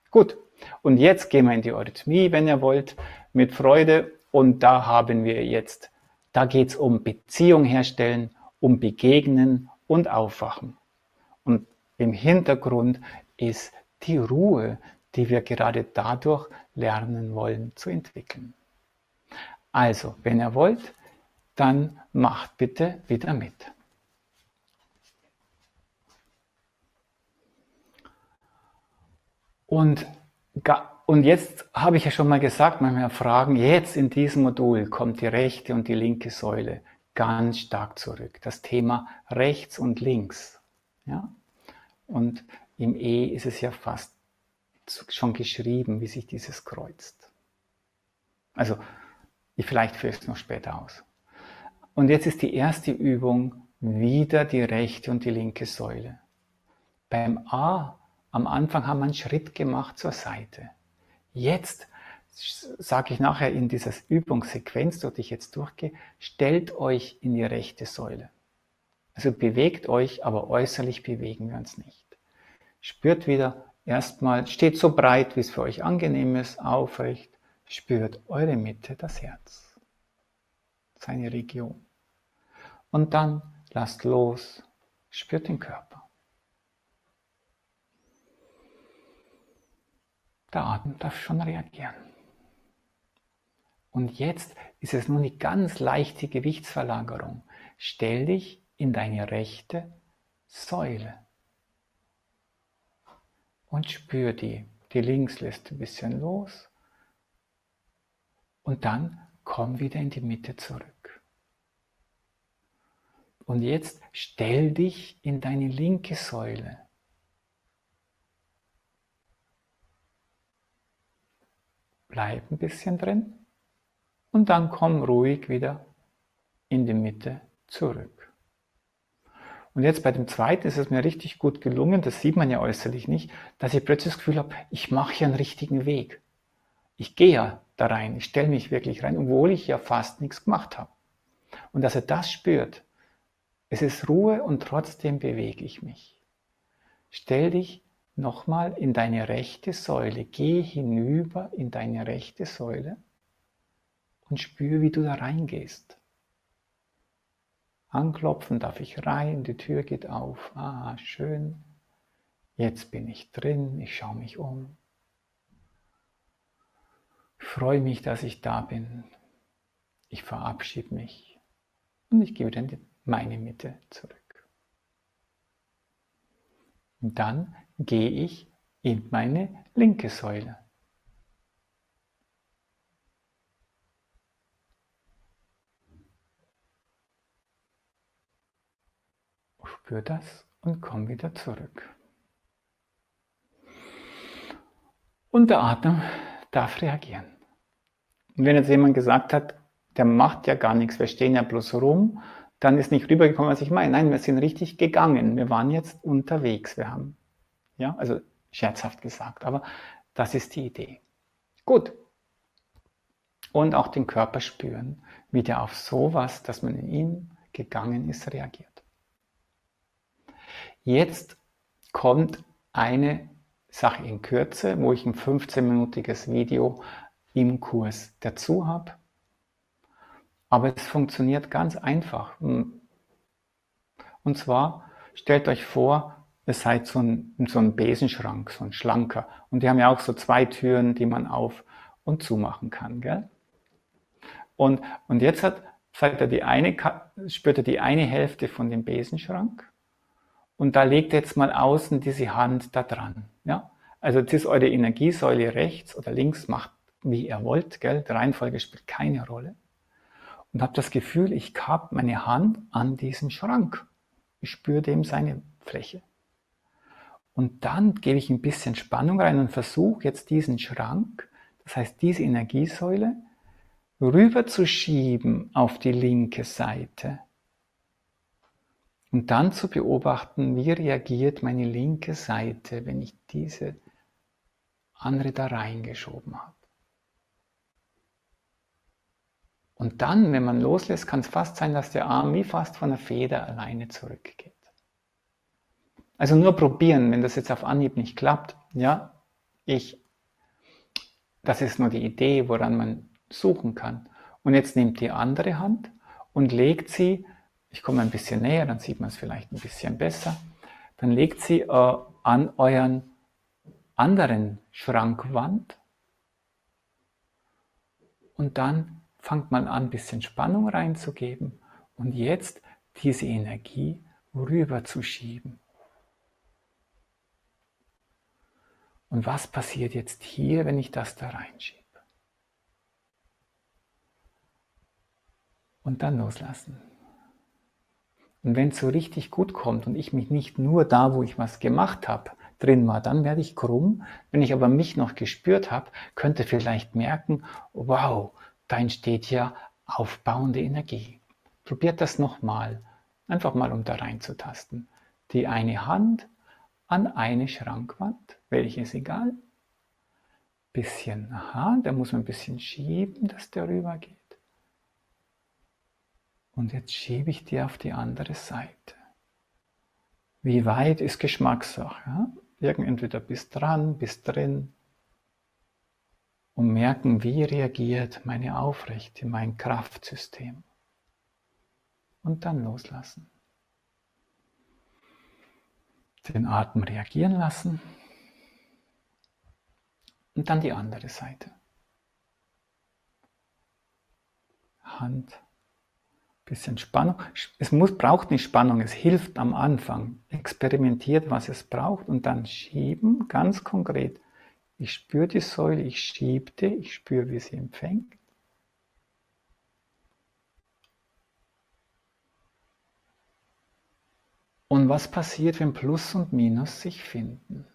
Gut, und jetzt gehen wir in die Eurythmie, wenn ihr wollt, mit Freude. Und da haben wir jetzt, da geht es um Beziehung herstellen, um Begegnen und Aufwachen. Und im Hintergrund ist die Ruhe, die wir gerade dadurch lernen wollen zu entwickeln. Also, wenn ihr wollt, dann macht bitte wieder mit. Und jetzt habe ich ja schon mal gesagt, manchmal fragen, jetzt in diesem Modul kommt die rechte und die linke Säule ganz stark zurück. Das Thema rechts und links. Ja? Und im E ist es ja fast schon geschrieben, wie sich dieses kreuzt. Also, vielleicht führe ich es noch später aus. Und jetzt ist die erste Übung wieder die rechte und die linke Säule. Beim A am Anfang haben wir einen Schritt gemacht zur Seite. Jetzt sage ich nachher in dieser Übungssequenz, die ich jetzt durchgehe, stellt euch in die rechte Säule. Also bewegt euch, aber äußerlich bewegen wir uns nicht. Spürt wieder erstmal, steht so breit, wie es für euch angenehm ist, aufrecht, spürt eure Mitte, das Herz, seine Region. Und dann lasst los, spürt den Körper. Der Atem darf schon reagieren. Und jetzt ist es nur eine ganz leichte Gewichtsverlagerung. Stell dich in deine rechte Säule und spür die. Die links lässt ein bisschen los und dann komm wieder in die Mitte zurück. Und jetzt stell dich in deine linke Säule. Bleib ein bisschen drin und dann komm ruhig wieder in die Mitte zurück. Und jetzt bei dem zweiten ist es mir richtig gut gelungen, das sieht man ja äußerlich nicht, dass ich plötzlich das Gefühl habe, ich mache hier einen richtigen Weg. Ich gehe ja da rein, ich stelle mich wirklich rein, obwohl ich ja fast nichts gemacht habe. Und dass er das spürt, es ist Ruhe und trotzdem bewege ich mich. Stell dich nochmal in deine rechte Säule, geh hinüber in deine rechte Säule und spür, wie du da reingehst. Anklopfen darf ich rein, die Tür geht auf. Ah, schön. Jetzt bin ich drin, ich schaue mich um. Ich freue mich, dass ich da bin. Ich verabschiede mich und ich gehe wieder in meine Mitte zurück. Und dann gehe ich in meine linke Säule. Spür das und komm wieder zurück. Und der Atem darf reagieren. Und wenn jetzt jemand gesagt hat, der macht ja gar nichts, wir stehen ja bloß rum, dann ist nicht rübergekommen, was ich meine. Nein, wir sind richtig gegangen. Wir waren jetzt unterwegs. Wir haben, ja, also scherzhaft gesagt, aber das ist die Idee. Gut. Und auch den Körper spüren, wie der auf sowas, dass man in ihn gegangen ist, reagiert. Jetzt kommt eine Sache in Kürze, wo ich ein 15-minütiges Video im Kurs dazu habe. Aber es funktioniert ganz einfach. Und zwar, stellt euch vor, ihr seid so ein Besenschrank, so ein schlanker. Und die haben ja auch so 2 Türen, die man auf- und zumachen kann. Gell? Und jetzt spürt ihr die eine Hälfte von dem Besenschrank. Und da legt ihr jetzt mal außen diese Hand da dran. Ja? Also das ist eure Energiesäule rechts oder links, macht wie ihr wollt. Gell? Die Reihenfolge spielt keine Rolle. Und habe das Gefühl, ich habe meine Hand an diesem Schrank. Ich spüre dem seine Fläche. Und dann gebe ich ein bisschen Spannung rein und versuche jetzt diesen Schrank, das heißt diese Energiesäule, rüber zu schieben auf die linke Seite. Und dann zu beobachten, wie reagiert meine linke Seite, wenn ich diese andere da reingeschoben habe. Und dann, wenn man loslässt, kann es fast sein, dass der Arm wie fast von der Feder alleine zurückgeht. Also nur probieren, wenn das jetzt auf Anhieb nicht klappt, ja, Das ist nur die Idee, woran man suchen kann. Und jetzt nehmt die andere Hand und legt sie, ich komme ein bisschen näher, dann sieht man es vielleicht ein bisschen besser, dann legt sie an euren anderen Schrankwand und dann fangt man an, ein bisschen Spannung reinzugeben und jetzt diese Energie rüber zu schieben. Und was passiert jetzt hier, wenn ich das da reinschiebe? Und dann loslassen. Und wenn es so richtig gut kommt und ich mich nicht nur da, wo ich was gemacht habe, drin war, dann werde ich krumm. Wenn ich aber mich noch gespürt habe, könnte vielleicht merken, wow, da entsteht ja aufbauende Energie. Probiert das nochmal, einfach mal um da reinzutasten. Die eine Hand an eine Schrankwand, welche ist egal. Bisschen, da muss man ein bisschen schieben, dass der rüber geht. Und jetzt schiebe ich die auf die andere Seite. Wie weit ist Geschmackssache? Ja? Entweder bis dran, bis drin. Und merken, wie reagiert meine Aufrechte, mein Kraftsystem. Und dann loslassen. Den Atem reagieren lassen. Und dann die andere Seite. Hand. Bisschen Spannung. Braucht nicht Spannung, es hilft am Anfang. Experimentiert, was es braucht und dann schieben, ganz konkret. Ich spüre die Säule, ich schiebe die, ich spüre, wie sie empfängt. Und was passiert, wenn Plus und Minus sich finden?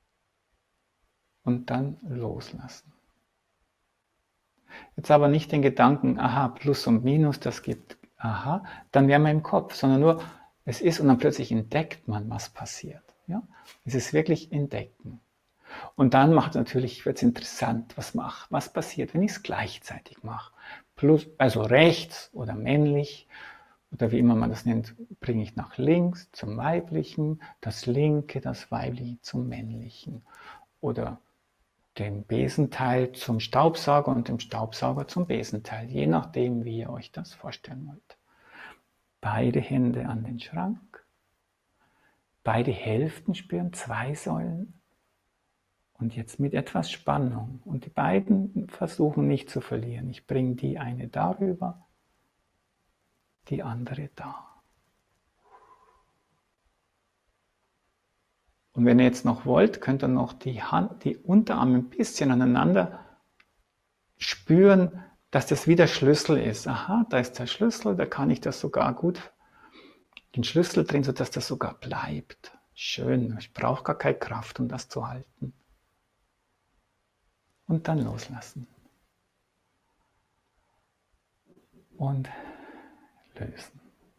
Und dann loslassen. Jetzt aber nicht den Gedanken, aha, Plus und Minus, das gibt aha, dann wäre man im Kopf, sondern nur, es ist und dann plötzlich entdeckt man, was passiert. Ja? Es ist wirklich entdecken. Und dann wird es interessant, was passiert, wenn ich es gleichzeitig mache. Plus, also rechts oder männlich, oder wie immer man das nennt, bringe ich nach links zum Weiblichen, das Linke, das Weibliche zum Männlichen. Oder den Besenteil zum Staubsauger und dem Staubsauger zum Besenteil, je nachdem, wie ihr euch das vorstellen wollt. Beide Hände an den Schrank, beide Hälften spüren, 2 Säulen und jetzt mit etwas Spannung und die beiden versuchen nicht zu verlieren. Ich bringe die eine darüber, die andere da. Und wenn ihr jetzt noch wollt, könnt ihr noch die Unterarme ein bisschen aneinander spüren, dass das wie der Schlüssel ist. Aha, da ist der Schlüssel, da kann ich das sogar gut, den Schlüssel drehen, sodass das sogar bleibt. Schön, ich brauche gar keine Kraft, um das zu halten. Und dann loslassen. Und lösen.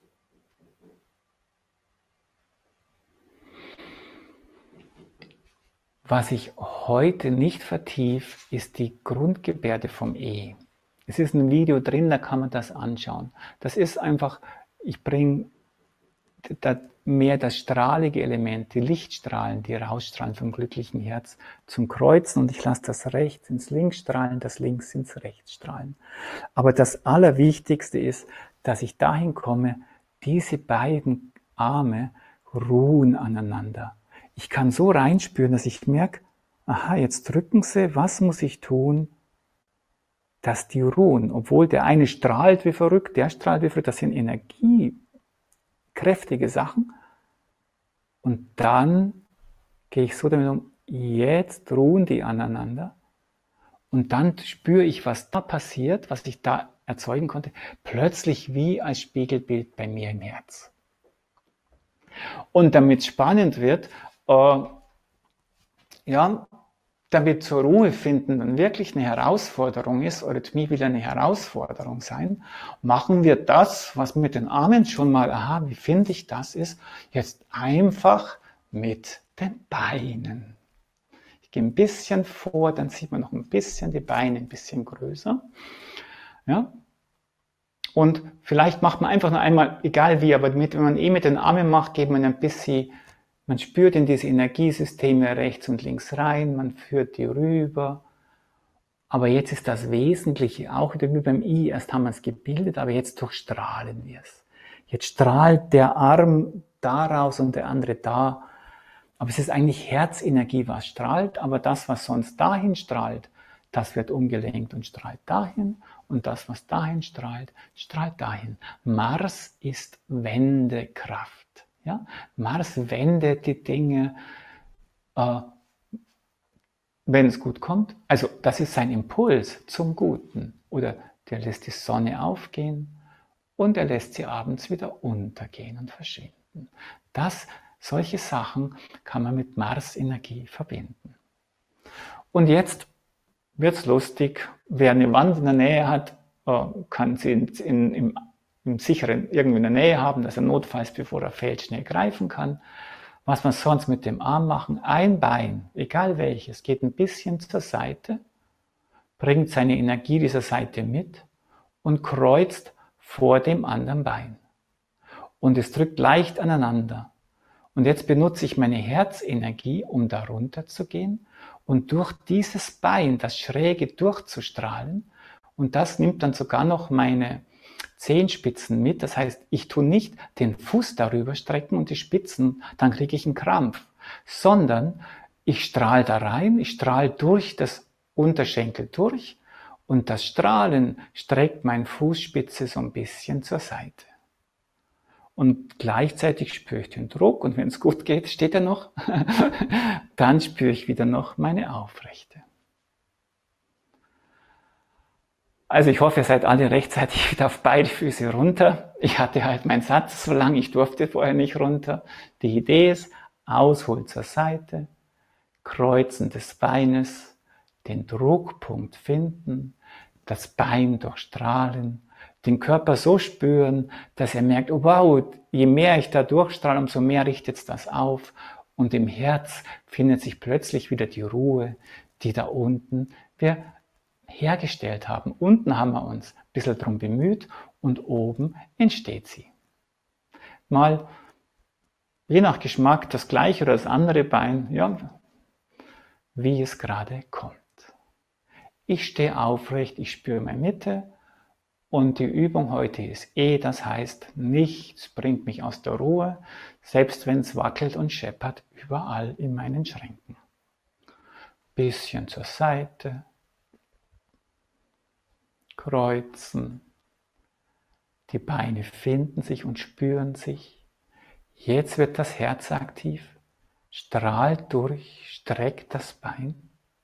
Was ich heute nicht vertiefe, ist die Grundgebärde vom E. Es ist ein Video drin, da kann man das anschauen. Das ist einfach, ich bringe da mehr das strahlige Element, die Lichtstrahlen, die rausstrahlen vom glücklichen Herz zum Kreuzen und ich lasse das rechts ins Links strahlen, das links ins Rechts strahlen. Aber das Allerwichtigste ist, dass ich dahin komme, diese beiden Arme ruhen aneinander. Ich kann so reinspüren, dass ich merke, aha, jetzt drücken sie, was muss ich tun, dass die ruhen. Obwohl der eine strahlt wie verrückt, der strahlt wie verrückt, das sind energiekräftige Sachen. Und dann gehe ich so damit um, jetzt ruhen die aneinander. Und dann spüre ich, was da passiert, was ich da erzeugen konnte, plötzlich wie als Spiegelbild bei mir im Herz. Und damit es spannend wird, damit zur Ruhe finden dann wirklich eine Herausforderung ist, Eurythmie will eine Herausforderung sein, machen wir das, was mit den Armen schon mal, aha, wie finde ich das ist, jetzt einfach mit den Beinen. Ich gehe ein bisschen vor, dann sieht man noch ein bisschen die Beine ein bisschen größer. Ja? Und vielleicht macht man einfach nur einmal, egal wie, aber wenn man mit den Armen macht, geht man ein bisschen Man spürt in diese Energiesysteme rechts und links rein, man führt die rüber. Aber jetzt ist das Wesentliche, auch wieder wie beim I, erst haben wir es gebildet, aber jetzt durchstrahlen wir es. Jetzt strahlt der Arm daraus und der andere da. Aber es ist eigentlich Herzenergie, was strahlt, aber das, was sonst dahin strahlt, das wird umgelenkt und strahlt dahin. Und das, was dahin strahlt, strahlt dahin. Mars ist Wendekraft. Ja? Mars wendet die Dinge, wenn es gut kommt. Also das ist sein Impuls zum Guten. Oder der lässt die Sonne aufgehen und er lässt sie abends wieder untergehen und verschwinden. Solche Sachen kann man mit Mars-Energie verbinden. Und jetzt wird's lustig. Wer eine Wand in der Nähe hat, kann sie im sicheren irgendwie in der Nähe haben, dass er notfalls, bevor er fällt, schnell greifen kann. Was man sonst mit dem Arm machen, ein Bein, egal welches, geht ein bisschen zur Seite, bringt seine Energie dieser Seite mit und kreuzt vor dem anderen Bein. Und es drückt leicht aneinander. Und jetzt benutze ich meine Herzenergie, um da runter zu gehen und durch dieses Bein, das Schräge, durchzustrahlen. Und das nimmt dann sogar noch meine Zehenspitzen mit. Das heißt, ich tue nicht den Fuß darüber strecken und die Spitzen, dann kriege ich einen Krampf. Sondern ich strahle da rein, ich strahle durch das Unterschenkel durch und das Strahlen streckt meine Fußspitze so ein bisschen zur Seite. Und gleichzeitig spüre ich den Druck und wenn es gut geht, steht er noch, dann spüre ich wieder noch meine Aufrechte. Also ich hoffe, ihr seid alle rechtzeitig wieder auf beide Füße runter. Ich hatte halt meinen Satz so lang, ich durfte vorher nicht runter. Die Idee ist, ausholen zur Seite, Kreuzen des Beines, den Druckpunkt finden, das Bein durchstrahlen, den Körper so spüren, dass er merkt, oh wow, je mehr ich da durchstrahle, umso mehr richtet es das auf. Und im Herz findet sich plötzlich wieder die Ruhe, die da unten wir hergestellt haben. Unten haben wir uns ein bisschen drum bemüht und oben entsteht sie. Mal je nach Geschmack das gleiche oder das andere Bein, ja, wie es gerade kommt. Ich stehe aufrecht, ich spüre meine Mitte. Und die Übung heute ist das heißt, nichts bringt mich aus der Ruhe, selbst wenn es wackelt und scheppert überall in meinen Schränken. Bisschen zur Seite, kreuzen, die Beine finden sich und spüren sich. Jetzt wird das Herz aktiv, strahlt durch, streckt das Bein.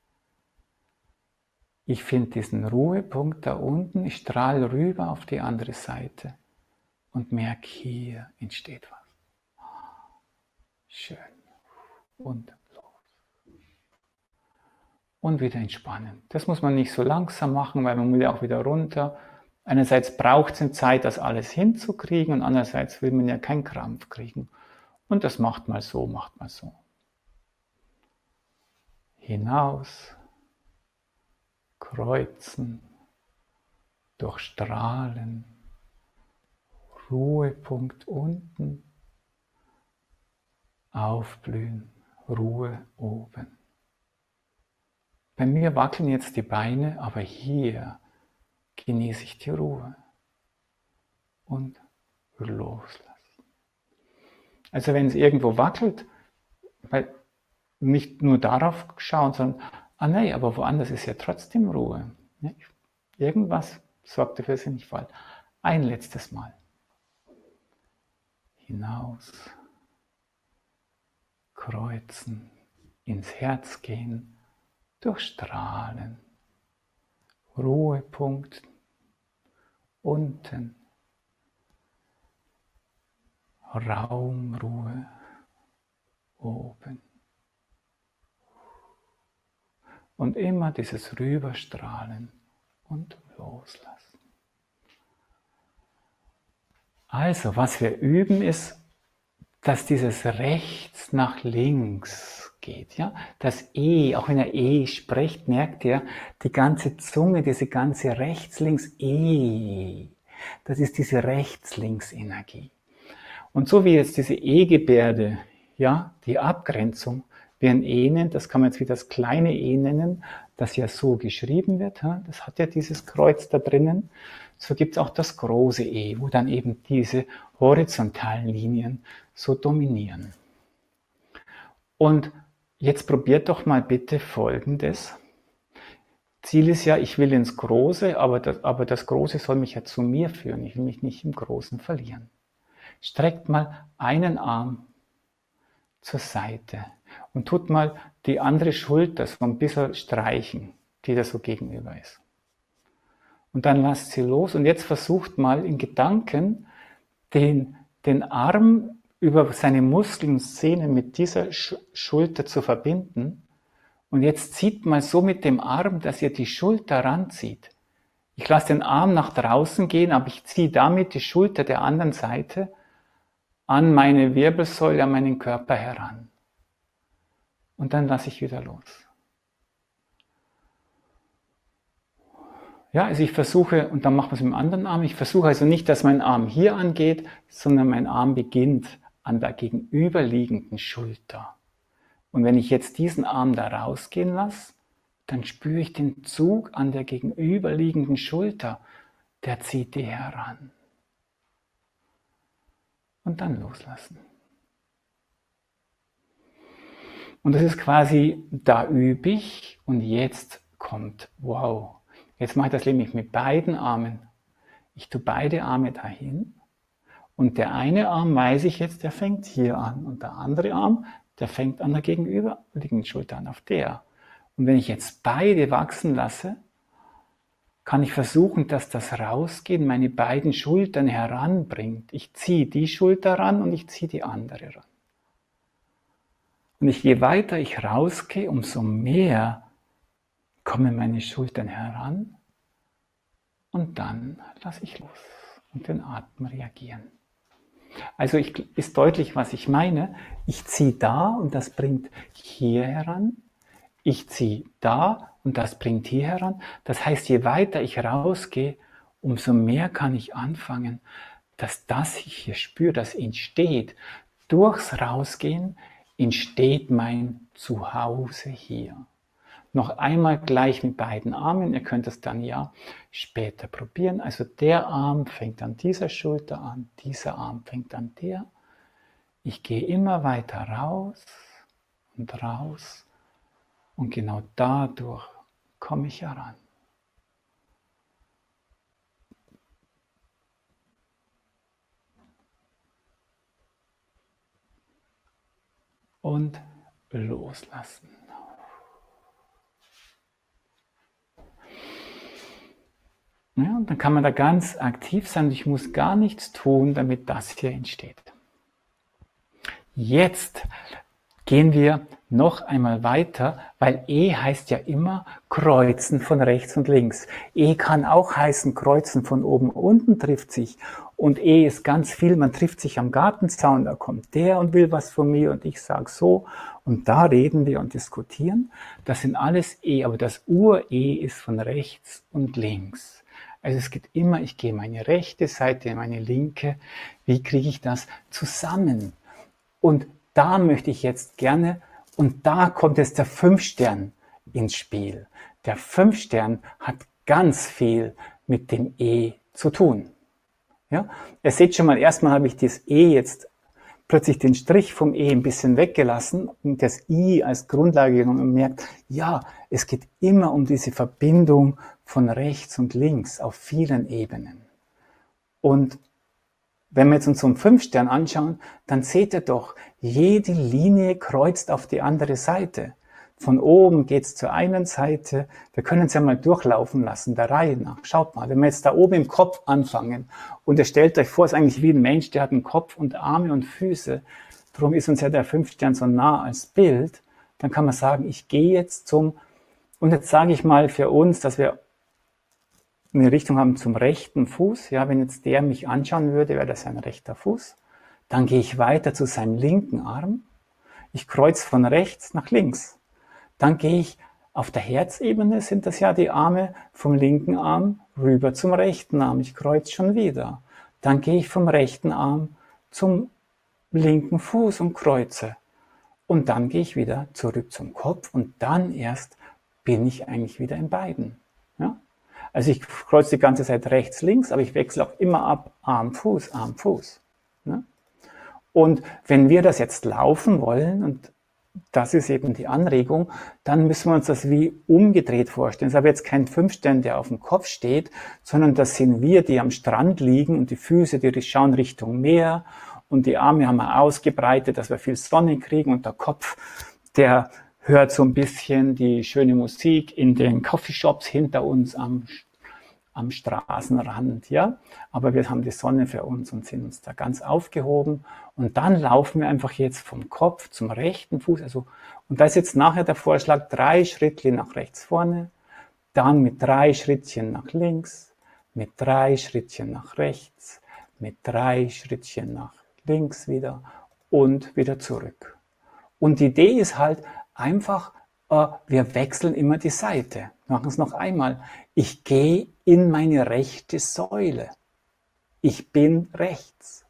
Ich finde diesen Ruhepunkt da unten, ich strahle rüber auf die andere Seite und merke, hier entsteht was. Schön. Und los. Und wieder entspannen. Das muss man nicht so langsam machen, weil man will ja auch wieder runter. Einerseits braucht es eine Zeit, das alles hinzukriegen und andererseits will man ja keinen Krampf kriegen. Und das macht mal so, macht mal so. Hinaus. Kreuzen, durchstrahlen, Ruhepunkt unten, aufblühen, Ruhe oben. Bei mir wackeln jetzt die Beine, aber hier genieße ich die Ruhe und loslassen. Also wenn es irgendwo wackelt, weil nicht nur darauf schauen, sondern nein, aber woanders ist ja trotzdem Ruhe. Irgendwas sorgt dafür, dass ich nicht falle. Ein letztes Mal. Hinaus, kreuzen, ins Herz gehen, durchstrahlen. Ruhepunkt unten. Raumruhe oben. Und immer dieses Rüberstrahlen und Loslassen. Also, was wir üben ist, dass dieses rechts nach links geht. Ja? Das auch wenn er spricht, merkt ihr, die ganze Zunge, diese ganze rechts-links das ist diese rechts-links-Energie. Und so wie jetzt diese gebärde ja, die Abgrenzung. Wie ein E nennt, das kann man jetzt wie das kleine E nennen, das ja so geschrieben wird. Das hat ja dieses Kreuz da drinnen. So gibt es auch das große E, wo dann eben diese horizontalen Linien so dominieren. Und jetzt probiert doch mal bitte Folgendes. Ziel ist ja, ich will ins Große, aber das Große soll mich ja zu mir führen. Ich will mich nicht im Großen verlieren. Streckt mal einen Arm zur Seite und tut mal die andere Schulter so ein bisschen streichen, die da so gegenüber ist. Und dann lasst sie los und jetzt versucht mal in Gedanken den Arm über seine Muskeln und Sehnen mit dieser Schulter zu verbinden. Und jetzt zieht mal so mit dem Arm, dass ihr die Schulter ranzieht. Ich lasse den Arm nach draußen gehen, aber ich ziehe damit die Schulter der anderen Seite an meine Wirbelsäule, an meinen Körper heran. Und dann lasse ich wieder los. Ja, also ich versuche, und dann machen wir es mit dem anderen Arm, ich versuche also nicht, dass mein Arm hier angeht, sondern mein Arm beginnt an der gegenüberliegenden Schulter. Und wenn ich jetzt diesen Arm da rausgehen lasse, dann spüre ich den Zug an der gegenüberliegenden Schulter, der zieht die heran. Und dann loslassen. Und das ist quasi, da übe ich und jetzt kommt, wow, jetzt mache ich das nämlich mit beiden Armen. Ich tue beide Arme dahin und der eine Arm weiß ich jetzt, der fängt hier an und der andere Arm, der fängt an der gegenüberliegenden Schulter an, auf der. Und wenn ich jetzt beide wachsen lasse, kann ich versuchen, dass das Rausgehen meine beiden Schultern heranbringt. Ich ziehe die Schulter ran und ich ziehe die andere ran. Und je weiter ich rausgehe, umso mehr kommen meine Schultern heran und dann lasse ich los und den Atem reagieren. Also ist deutlich, was ich meine. Ich ziehe da und das bringt hier heran. Ich ziehe da und das bringt hier heran. Das heißt, je weiter ich rausgehe, umso mehr kann ich anfangen, dass das ich hier spüre, das entsteht. Durchs Rausgehen entsteht mein Zuhause hier. Noch einmal gleich mit beiden Armen, ihr könnt es dann ja später probieren. Also der Arm fängt an dieser Schulter an, dieser Arm fängt an der. Ich gehe immer weiter raus und genau dadurch komme ich heran. Und loslassen. Ja, und dann kann man da ganz aktiv sein und ich muss gar nichts tun, damit das hier entsteht. Jetzt gehen wir noch einmal weiter, weil E heißt ja immer Kreuzen von rechts und links. E kann auch heißen Kreuzen von oben und unten trifft sich. Und E ist ganz viel, man trifft sich am Gartenzaun, da kommt der und will was von mir und ich sage so. Und da reden wir und diskutieren. Das sind alles E, aber das Ur-E ist von rechts und links. Also es geht immer, ich gehe meine rechte Seite, meine linke. Wie kriege ich das zusammen? Und da möchte ich jetzt gerne, und da kommt jetzt der 5-Stern ins Spiel. Der 5-Stern hat ganz viel mit dem E zu tun. Ja? Ihr seht schon mal, erstmal habe ich das E jetzt plötzlich den Strich vom E ein bisschen weggelassen und das I als Grundlage genommen und merkt, ja, es geht immer um diese Verbindung von rechts und links auf vielen Ebenen. Und wenn wir jetzt uns so einen 5-Stern anschauen, dann seht ihr doch, jede Linie kreuzt auf die andere Seite. Von oben geht es zur einen Seite, wir können es ja mal durchlaufen lassen, der Reihe nach. Schaut mal, wenn wir jetzt da oben im Kopf anfangen und ihr stellt euch vor, es ist eigentlich wie ein Mensch, der hat einen Kopf und Arme und Füße, darum ist uns ja der 5-Stern so nah als Bild, dann kann man sagen, ich gehe jetzt und jetzt sage ich mal für uns, dass wir eine Richtung haben zum rechten Fuß. Ja, wenn jetzt der mich anschauen würde, wäre das ein rechter Fuß. Dann gehe ich weiter zu seinem linken Arm. Ich kreuze von rechts nach links. Dann gehe ich auf der Herzebene, sind das ja die Arme vom linken Arm rüber zum rechten Arm. Ich kreuze schon wieder. Dann gehe ich vom rechten Arm zum linken Fuß und kreuze. Und dann gehe ich wieder zurück zum Kopf und dann erst bin ich eigentlich wieder in beiden. Ja? Also ich kreuze die ganze Zeit rechts, links, aber ich wechsle auch immer ab Arm, Fuß, Arm, Fuß. Ja? Und wenn wir das jetzt laufen wollen, und das ist eben die Anregung, dann müssen wir uns das wie umgedreht vorstellen. Es ist aber jetzt kein Fünfstern, der auf dem Kopf steht, sondern das sind wir, die am Strand liegen und die Füße, die schauen Richtung Meer und die Arme haben wir ausgebreitet, dass wir viel Sonne kriegen und der Kopf, der hört so ein bisschen die schöne Musik in den Coffeeshops hinter uns am Straßenrand, ja. Aber wir haben die Sonne für uns und sind uns da ganz aufgehoben. Und dann laufen wir einfach jetzt vom Kopf zum rechten Fuß. Also, und da ist jetzt nachher der Vorschlag, 3 Schrittchen nach rechts vorne, dann mit 3 Schrittchen nach links, mit 3 Schrittchen nach rechts, mit 3 Schrittchen nach links wieder und wieder zurück. Und die Idee ist halt einfach, wir wechseln immer die Seite. Wir machen es noch einmal. Ich gehe in meine rechte Säule. Ich bin rechts.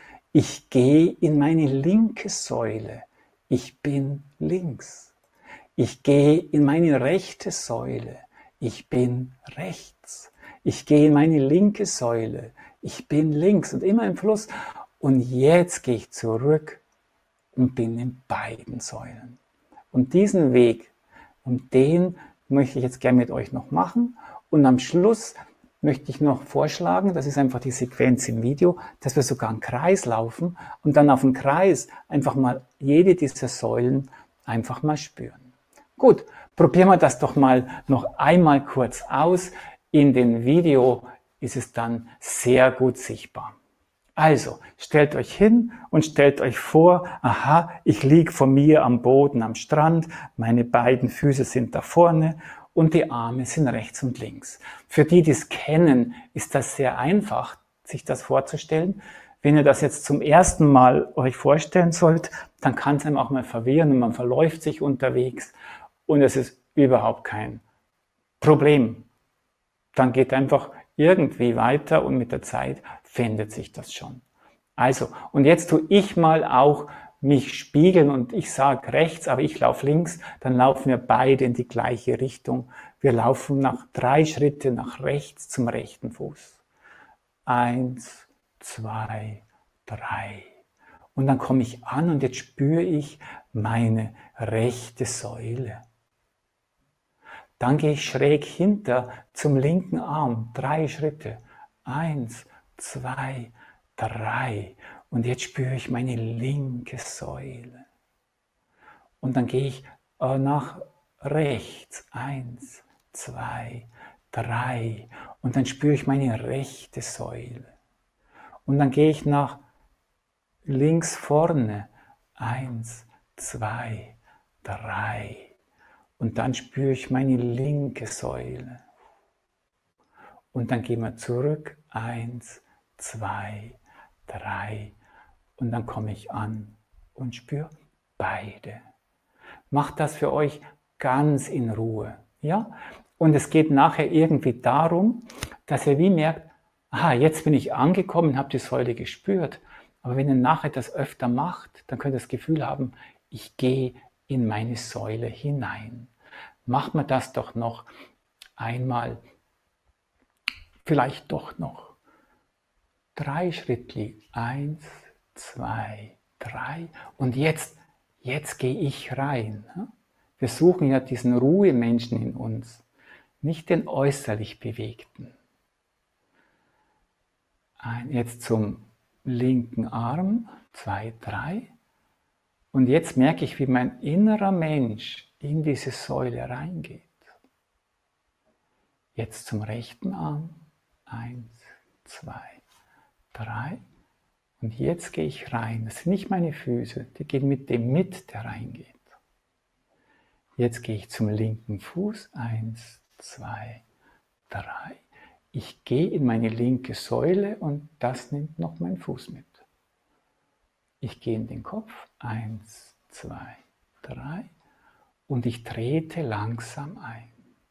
Ich gehe in meine linke Säule. Ich bin links. Ich gehe in meine rechte Säule. Ich bin rechts. Ich gehe in meine linke Säule. Ich bin links und immer im Fluss. Und jetzt gehe ich zurück und bin in beiden Säulen. Und diesen Weg, und den möchte ich jetzt gerne mit euch noch machen. Und am Schluss möchte ich noch vorschlagen, das ist einfach die Sequenz im Video, dass wir sogar einen Kreis laufen und dann auf dem Kreis einfach mal jede dieser Säulen einfach mal spüren. Gut, probieren wir das doch mal noch einmal kurz aus. In dem Video ist es dann sehr gut sichtbar. Also, stellt euch hin und stellt euch vor, aha, ich liege vor mir am Boden am Strand, meine beiden Füße sind da vorne und die Arme sind rechts und links. Für die, die es kennen, ist das sehr einfach, sich das vorzustellen. Wenn ihr das jetzt zum ersten Mal euch vorstellen sollt, dann kann es einem auch mal verwirren und man verläuft sich unterwegs und es ist überhaupt kein Problem. Dann geht einfach irgendwie weiter und mit der Zeit findet sich das schon. Also, und jetzt tue ich mal auch mich spiegeln und ich sage rechts, aber ich laufe links, dann laufen wir beide in die gleiche Richtung. Wir laufen nach 3 Schritte nach rechts zum rechten Fuß. 1, 2, 3. Und dann komme ich an und jetzt spüre ich meine rechte Säule. Dann gehe ich schräg hinter zum linken Arm, 3 Schritte. 1, 2, 3. Und jetzt spüre ich meine linke Säule. Und dann gehe ich nach rechts. 1, 2, 3. Und dann spüre ich meine rechte Säule. Und dann gehe ich nach links vorne. 1, 2, 3. Und dann spüre ich meine linke Säule. Und dann gehen wir zurück. 1, 2, 3. Und dann komme ich an und spüre beide. Macht das für euch ganz in Ruhe. Ja? Und es geht nachher irgendwie darum, dass ihr wie merkt, aha, jetzt bin ich angekommen, habe die Säule gespürt. Aber wenn ihr nachher das öfter macht, dann könnt ihr das Gefühl haben, ich gehe in meine Säule hinein. Macht man das doch noch einmal, vielleicht doch noch 3 Schrittli, 1, 2, 3 und jetzt gehe ich rein. Wir suchen ja diesen Ruhemenschen in uns, nicht den äußerlich Bewegten. Jetzt zum linken Arm, 2, 3 und jetzt merke ich, wie mein innerer Mensch in diese Säule reingeht. Jetzt zum rechten Arm, 1, 2, 3 und jetzt gehe ich rein. Das sind nicht meine Füße, die gehen mit dem mit, der reingeht. Jetzt gehe ich zum linken Fuß, 1, 2, 3. Ich gehe in meine linke Säule und das nimmt noch mein Fuß mit. Ich gehe in den Kopf, 1, 2, 3 und ich trete langsam ein.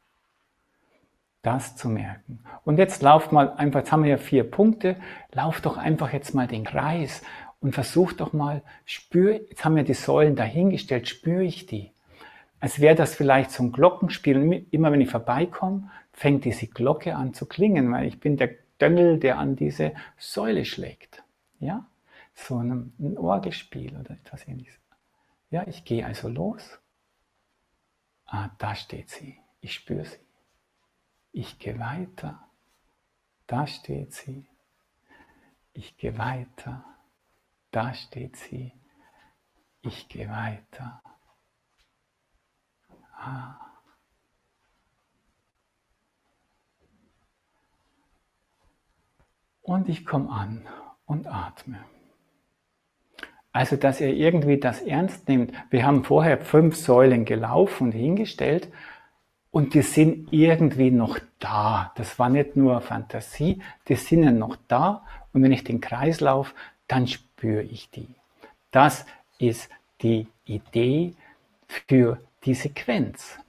Das zu merken. Und jetzt lauft mal einfach, jetzt haben wir ja 4 Punkte, lauft doch einfach jetzt mal den Kreis Und versuch doch mal, jetzt haben wir die Säulen dahingestellt, spüre ich die. Als wäre das vielleicht so ein Glockenspiel. Und immer wenn ich vorbeikomme, fängt diese Glocke an zu klingen, weil ich bin der Döngel, der an diese Säule schlägt. Ja? So ein Orgelspiel oder etwas Ähnliches. Ja, ich gehe also los. Ah, da steht sie. Ich spüre sie. Ich gehe weiter. Da steht sie. Ich gehe weiter. Da steht sie. Ich gehe weiter. Ah. Und ich komme an und atme. Also, dass ihr irgendwie das ernst nehmt. Wir haben vorher 5 Säulen gelaufen und hingestellt und die sind irgendwie noch da. Das war nicht nur Fantasie, die sind ja noch da. Und wenn ich den Kreis laufe, dann spüre ich die. Das ist die Idee für die Sequenz.